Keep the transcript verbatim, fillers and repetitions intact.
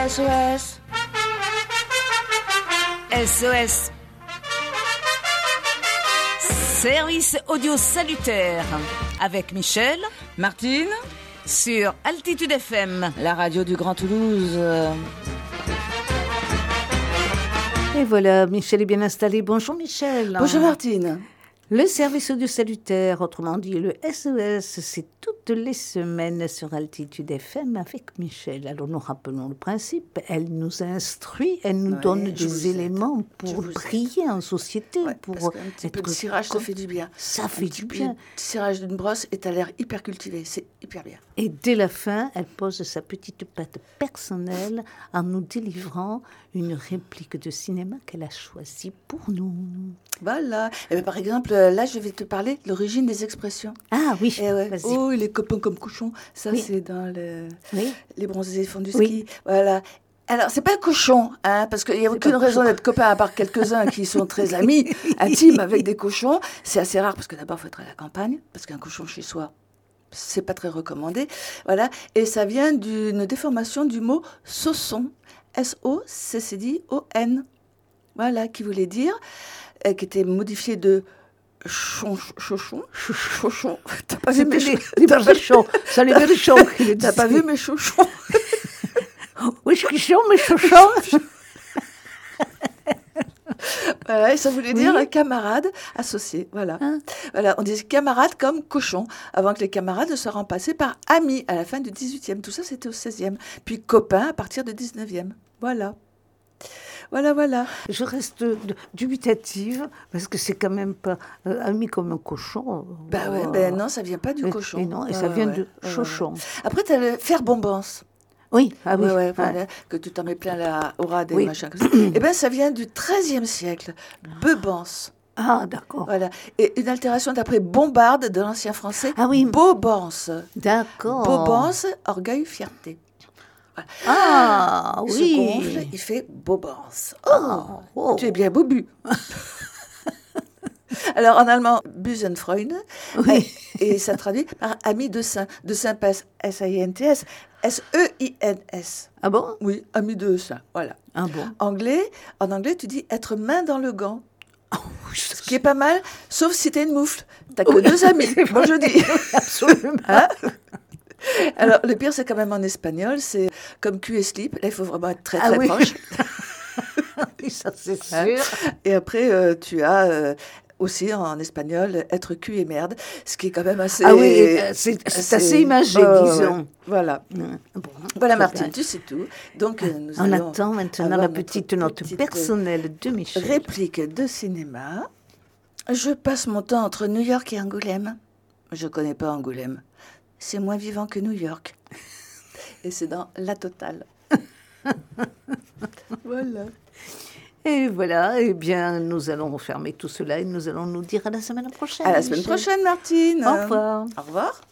S O S. S O S. Service audio salutaire avec Michel, Martine, sur Altitude F M, la radio du Grand Toulouse. Et voilà, Michel est bien installé. Bonjour Michel. Bonjour Martine. Le service audio salutaire, autrement dit le S O S, c'est toutes les semaines sur Altitude F M avec Michel. Alors nous rappelons le principe, elle nous instruit, elle nous ouais, donne des élélements aide. pour briller en société. Ouais, pour parce qu'un petit peu de cirage, ça fait du bien. Ça fait du bien. Le cirage d'une brosse et t'as l'air hyper cultivé, c'est hyper bien. Et dès la fin, elle pose sa petite patte personnelle en nous délivrant une réplique de cinéma qu'elle a choisie pour nous. Voilà. Et bien, par exemple, là, je vais te parler de l'origine des expressions. Ah oui, et ouais. vas-y. Oh, les copains comme cochons. Ça, oui. c'est dans le... oui. les bronzés font du ski. Oui. Voilà. Alors, c'est pas cochon, hein, parce qu'il n'y a c'est aucune raison d'être copain, à part quelques-uns qui sont très amis, intimes avec des cochons. C'est assez rare, parce que d'abord, il faut être à la campagne, parce qu'un cochon chez soi, c'est pas très recommandé. Voilà. Et ça vient d'une déformation du mot sauçon. S O C C D O N. Voilà, qui voulait dire... qui était modifié de chon, chauchon, chauchon. T'as pas vu mes chauchons? Ça les berrichons. T'as pas vu mes chauchons? Oui, je suis mes chauchons. Voilà, et ça voulait dire oui. camarade associé. Voilà. Hein? Voilà, on disait camarade comme cochon, avant que les camarades ne soient remplacés par amis à la fin du dix-huitième. Tout ça, c'était au seizième. Puis copain à partir du dix-neuvième. Voilà. Voilà, voilà. Je reste dubitative, parce que c'est quand même pas euh, ami comme un cochon. Ben ouais, ben non, ça vient pas du et, cochon. Et non, et ah, ça vient ouais, de ouais, chauchon. Ouais. Après, tu as le faire bonbance. Oui, ah oui. Ouais, ouais, ouais. Voilà, que tu t'en mets plein la aura des oui. machins comme ça. Eh bien, ça vient du treizième siècle. Beubance. Ah, d'accord. Voilà. Et une altération d'après bombarde de l'ancien français. Ah oui. Bobance. D'accord. Bobance, orgueil, fierté. Voilà. Ah, il oui. Il se gonfle, il fait bobance. Oh, oh, oh. Tu es bien bobu. Alors, en allemand, Busenfreund, oui. et, et ça traduit par ami de Saint. De Saint passe S A I N T S, S E I N S. Ah bon? Oui, ami de Saint, voilà. Ah bon? Anglais, en anglais, tu dis être main dans le gant. Oh, ce qui est pas mal, sauf si t'es une moufle. T'as que oui, deux amis, moi je dis. Absolument. Hein? Alors, le pire, c'est quand même en espagnol, c'est comme cul et slip. Là, il faut vraiment être très, très ah, oui. proche. Oui, ça, c'est sûr. Hein? Et après, euh, tu as euh, aussi en espagnol être cul et merde, ce qui est quand même assez... Ah oui, euh, c'est, c'est assez, assez imagé, oh, disons. Ouais. Voilà. Mmh. Bon, voilà, Martine, tu sais tout. Donc, ah, nous on allons attend maintenant la petite note petite personnelle de Michel. Réplique de cinéma. Je passe mon temps entre New York et Angoulême. Je ne connais pas Angoulême. C'est moins vivant que New York. Et c'est dans La Totale. Voilà. Et voilà, eh bien, nous allons fermer tout cela et nous allons nous dire à la semaine prochaine. À la semaine Michel. prochaine, Martine. Au revoir. Au revoir.